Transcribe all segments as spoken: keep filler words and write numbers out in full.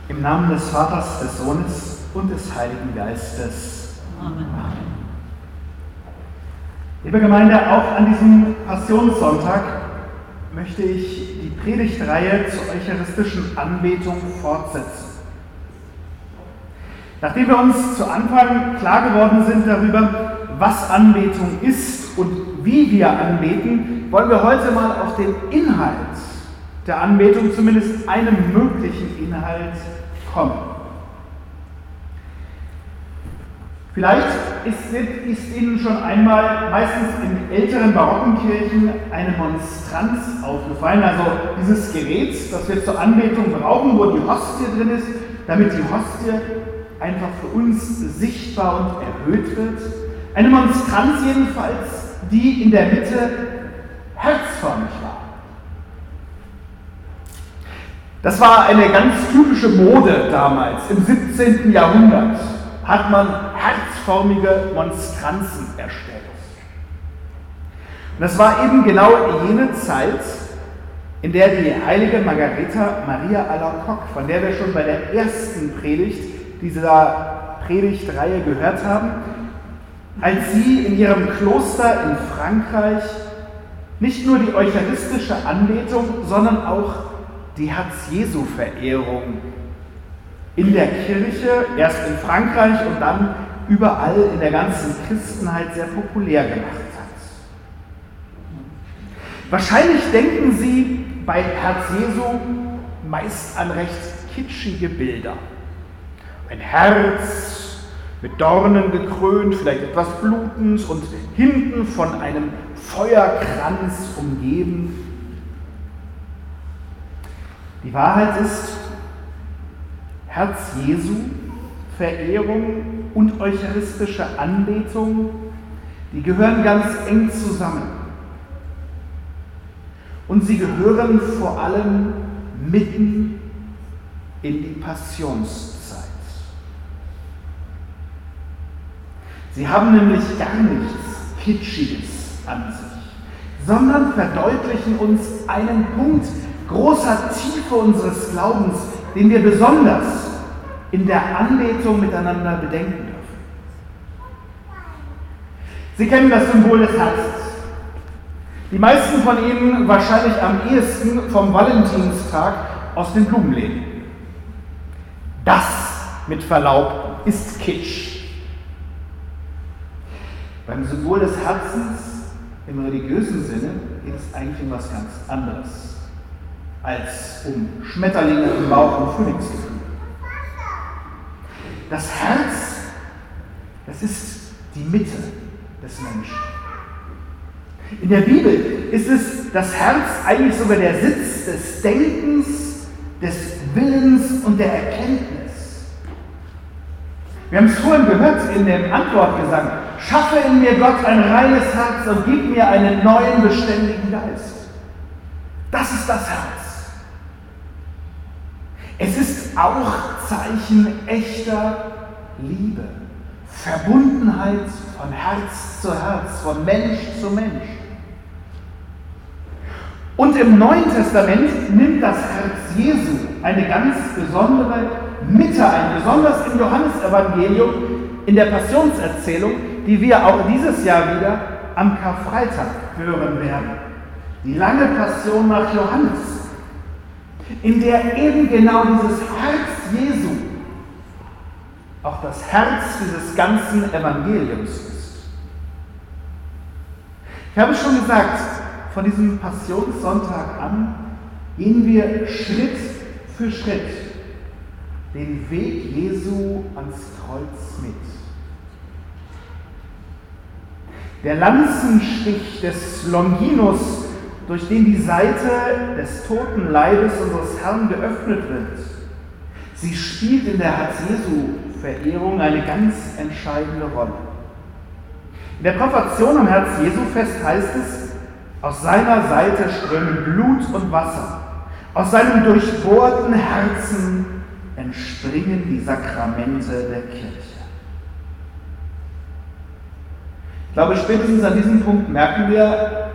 Im Namen des Vaters, des Sohnes und des Heiligen Geistes. Amen. Liebe Gemeinde, auch an diesem Passionssonntag möchte ich die Predigtreihe zur eucharistischen Anbetung fortsetzen. Nachdem wir uns zu Anfang klar geworden sind darüber, was Anbetung ist und wie wir anbeten, wollen wir heute mal auf den Inhalt der Anbetung, zumindest einem möglichen Inhalt, kommen. Vielleicht ist, ist Ihnen schon einmal, meistens in älteren barocken Kirchen, eine Monstranz aufgefallen, also dieses Gerät, das wir zur Anbetung brauchen, wo die Hostie drin ist, damit die Hostie einfach für uns sichtbar und erhöht wird. Eine Monstranz jedenfalls, die in der Mitte herzförmig war. Das war eine ganz typische Mode damals, im siebzehnten Jahrhundert hat man herzförmige Monstranzen erstellt. Und das war eben genau jene Zeit, in der die heilige Margareta Maria Alacoque, von der wir schon bei der ersten Predigt dieser Predigtreihe gehört haben, als sie in ihrem Kloster in Frankreich nicht nur die eucharistische Anbetung, sondern auch die Herz-Jesu-Verehrung in der Kirche, erst in Frankreich und dann überall in der ganzen Christenheit sehr populär gemacht hat. Wahrscheinlich denken Sie bei Herz-Jesu meist an recht kitschige Bilder. Ein Herz mit Dornen gekrönt, vielleicht etwas blutend und hinten von einem Feuerkranz umgeben. Die Wahrheit ist, Herz Jesu, Verehrung und eucharistische Anbetung, die gehören ganz eng zusammen. Und sie gehören vor allem mitten in die Passionszeit. Sie haben nämlich gar nichts Kitschiges an sich, sondern verdeutlichen uns einen Punkt großer Tiefe unseres Glaubens, den wir besonders in der Anbetung miteinander bedenken dürfen. Sie kennen das Symbol des Herzens. Die meisten von Ihnen wahrscheinlich am ehesten vom Valentinstag aus den Blumenläden. Das, mit Verlaub, ist Kitsch. Beim Symbol des Herzens im religiösen Sinne geht es eigentlich um was ganz anderes als um Schmetterlinge im Bauch und Frühlingsgefühl. Das Herz, das ist die Mitte des Menschen. In der Bibel ist es das Herz eigentlich sogar der Sitz des Denkens, des Willens und der Erkenntnis. Wir haben es vorhin gehört in dem Antwortgesang: Schaffe in mir, Gott, ein reines Herz und gib mir einen neuen, beständigen Geist. Das ist das Herz. Es ist auch Zeichen echter Liebe, Verbundenheit von Herz zu Herz, von Mensch zu Mensch. Und im Neuen Testament nimmt das Herz Jesu eine ganz besondere Mitte ein, besonders im Johannesevangelium, in der Passionserzählung, die wir auch dieses Jahr wieder am Karfreitag hören werden. Die lange Passion nach Johannes, in der eben genau dieses Herz Jesu auch das Herz dieses ganzen Evangeliums ist. Ich habe schon gesagt, von diesem Passionssonntag an gehen wir Schritt für Schritt den Weg Jesu ans Kreuz mit. Der Lanzenstich des Longinus, durch den die Seite des toten Leibes unseres Herrn geöffnet wird, sie spielt in der Herz-Jesu-Verehrung eine ganz entscheidende Rolle. In der Präfation am Herz-Jesu-Fest heißt es: Aus seiner Seite strömen Blut und Wasser, aus seinem durchbohrten Herzen entspringen die Sakramente der Kirche. Ich glaube, spätestens an diesem Punkt merken wir,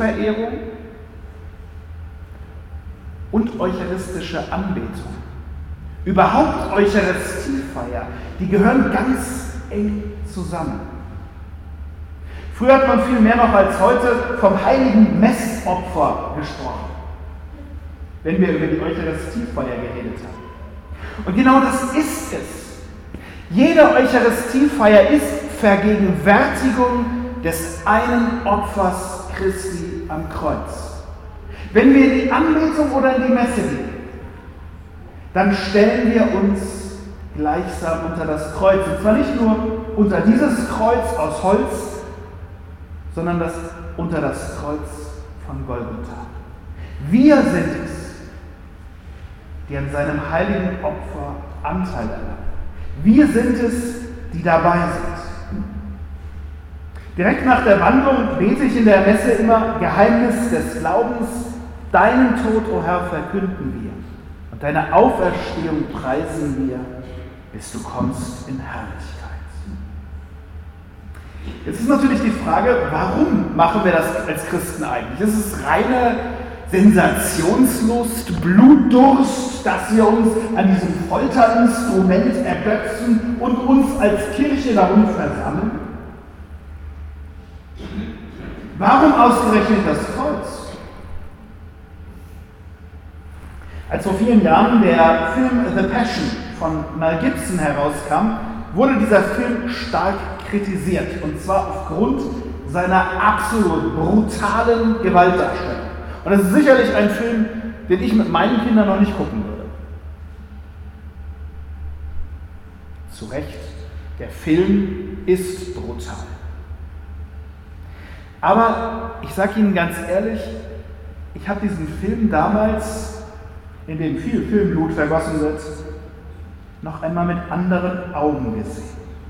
Herz-Jesu-Verehrung und eucharistische Anbetung Überhaupt Eucharistiefeier, die gehören ganz eng zusammen. Früher hat man viel mehr noch als heute vom heiligen Messopfer gesprochen, wenn wir über die Eucharistiefeier geredet haben. Und genau das ist es. Jede Eucharistiefeier ist Vergegenwärtigung des einen Opfers Christi am Kreuz. Wenn wir in die Anbetung oder in die Messe gehen, dann stellen wir uns gleichsam unter das Kreuz. Und zwar nicht nur unter dieses Kreuz aus Holz, sondern das, unter das Kreuz von Golgatha. Wir sind es, die an seinem heiligen Opfer Anteil erlangen. Wir sind es, die dabei sind. Direkt nach der Wandlung bete ich in der Messe immer: Geheimnis des Glaubens, deinen Tod, o Herr, verkünden wir, und deine Auferstehung preisen wir, bis du kommst in Herrlichkeit. Jetzt ist natürlich die Frage, warum machen wir das als Christen eigentlich? Ist es reine Sensationslust, Blutdurst, dass wir uns an diesem Folterinstrument ergötzen und uns als Kirche darum versammeln? Warum ausgerechnet das Kreuz? Als vor vielen Jahren der Film The Passion von Mel Gibson herauskam, wurde dieser Film stark kritisiert, und zwar aufgrund seiner absolut brutalen Gewaltdarstellung. Und das ist sicherlich ein Film, den ich mit meinen Kindern noch nicht gucken würde. Zu Recht, der Film ist brutal. Aber ich sage Ihnen ganz ehrlich, ich habe diesen Film damals, in dem viel Filmblut vergossen wird, noch einmal mit anderen Augen gesehen.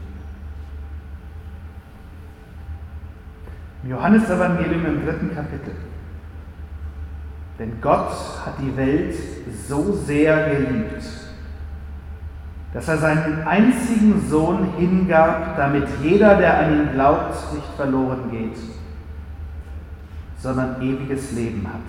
Im Johannesevangelium im dritten Kapitel. Denn Gott hat die Welt so sehr geliebt, dass er seinen einzigen Sohn hingab, damit jeder, der an ihn glaubt, nicht verloren geht, sondern ewiges Leben hat.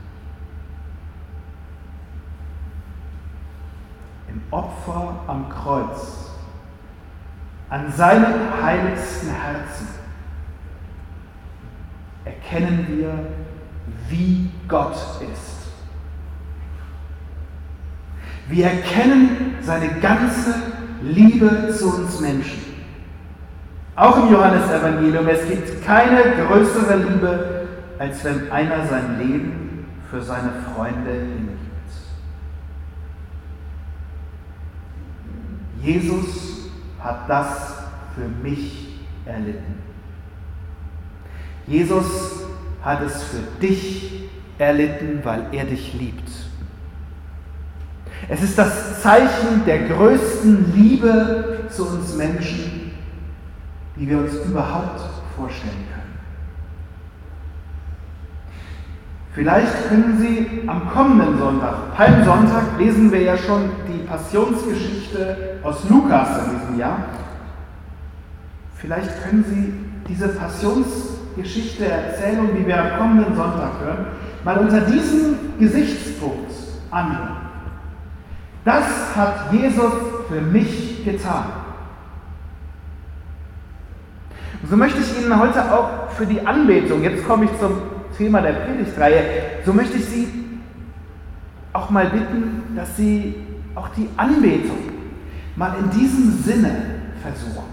Im Opfer am Kreuz, an seinem heiligsten Herzen, erkennen wir, wie Gott ist. Wir erkennen seine ganze Liebe zu uns Menschen. Auch im Johannesevangelium, es gibt keine größere Liebe, als wenn einer sein Leben für seine Freunde hingibt. Jesus hat das für mich erlitten. Jesus hat es für dich erlitten, weil er dich liebt. Es ist das Zeichen der größten Liebe zu uns Menschen, die wir uns überhaupt vorstellen können. Vielleicht können Sie am kommenden Sonntag, Palmsonntag, lesen wir ja schon die Passionsgeschichte aus Lukas in diesem Jahr. Vielleicht können Sie diese Passionsgeschichte, Erzählung, die wir am kommenden Sonntag hören, mal unter diesem Gesichtspunkt anhören. Das hat Jesus für mich getan. Und so möchte ich Ihnen heute auch für die Anbetung, jetzt komme ich zum Thema der Predigtreihe, so möchte ich Sie auch mal bitten, dass Sie auch die Anbetung mal in diesem Sinne versuchen.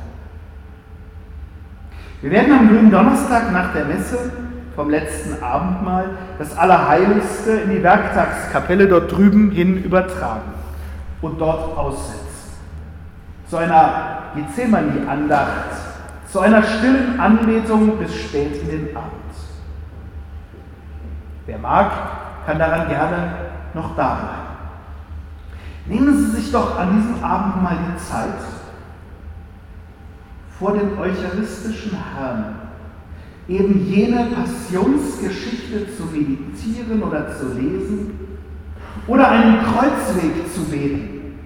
Wir werden am grünen Donnerstag nach der Messe vom letzten Abendmahl das Allerheiligste in die Werktagskapelle dort drüben hin übertragen und dort aussetzen. Zu einer Gethsemane-Andacht, zu einer stillen Anbetung bis spät in den Abend. Wer mag, kann daran gerne noch da bleiben. Nehmen Sie sich doch an diesem Abend mal die Zeit, vor dem eucharistischen Herrn eben jene Passionsgeschichte zu meditieren oder zu lesen oder einen Kreuzweg zu beten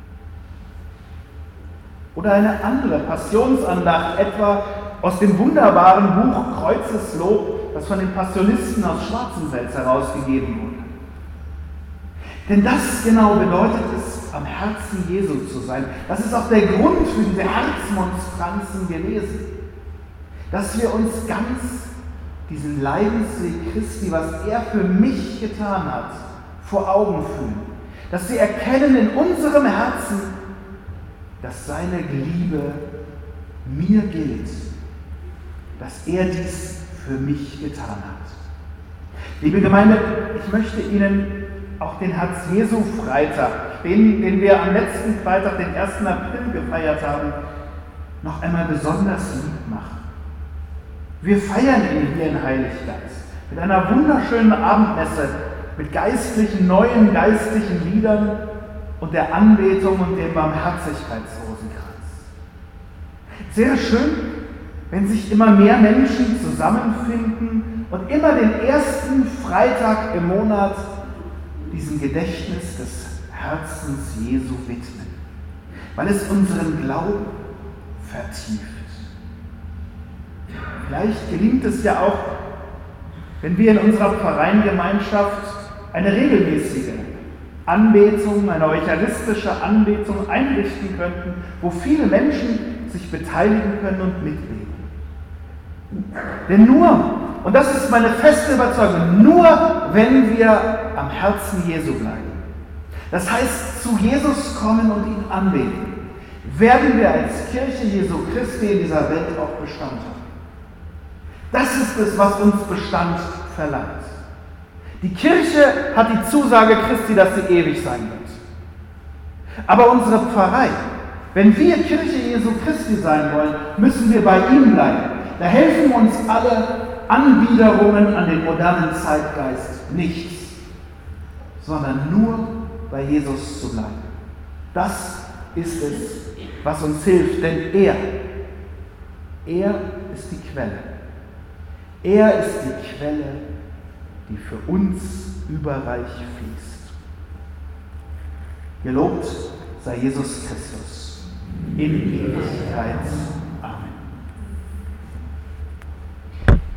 oder eine andere Passionsandacht, etwa aus dem wunderbaren Buch Kreuzeslob, das von den Passionisten aus Schwarzenfels herausgegeben wurde. Denn das genau bedeutet es, am Herzen Jesu zu sein. Das ist auch der Grund für diese Herzmonstranzen gewesen. Dass wir uns ganz diesen Leidensweg Christi, was er für mich getan hat, vor Augen fühlen. Dass wir erkennen in unserem Herzen, dass seine Liebe mir gilt. Dass er dies für mich getan hat. Liebe Gemeinde, ich möchte Ihnen auch den Herz-Jesu-Freitag, den, den wir am letzten Freitag, den ersten April gefeiert haben, noch einmal besonders lieb machen. Wir feiern ihn hier in Heiliggeist mit einer wunderschönen Abendmesse, mit geistlichen, neuen geistlichen Liedern und der Anbetung und dem Barmherzigkeitsrosenkranz. Sehr schön, wenn sich immer mehr Menschen zusammenfinden und immer den ersten Freitag im Monat diesem Gedächtnis des Herzens Jesu widmen, weil es unseren Glauben vertieft. Vielleicht gelingt es ja auch, wenn wir in unserer Pfarreiengemeinschaft eine regelmäßige Anbetung, eine eucharistische Anbetung einrichten könnten, wo viele Menschen sich beteiligen können und mitbeten. Denn nur, und das ist meine feste Überzeugung, nur wenn wir am Herzen Jesu bleiben, das heißt zu Jesus kommen und ihn anbeten, werden wir als Kirche Jesu Christi in dieser Welt auch Bestand haben. Das ist es, was uns Bestand verlangt. Die Kirche hat die Zusage Christi, dass sie ewig sein wird. Aber unsere Pfarrei, wenn wir Kirche Jesu Christi sein wollen, müssen wir bei ihm bleiben. Da helfen uns alle Anbiederungen an den modernen Zeitgeist nichts, sondern nur bei Jesus zu bleiben. Das ist es, was uns hilft, denn er, er ist die Quelle. Er ist die Quelle, die für uns überreich fließt. Gelobt sei Jesus Christus in Ewigkeit.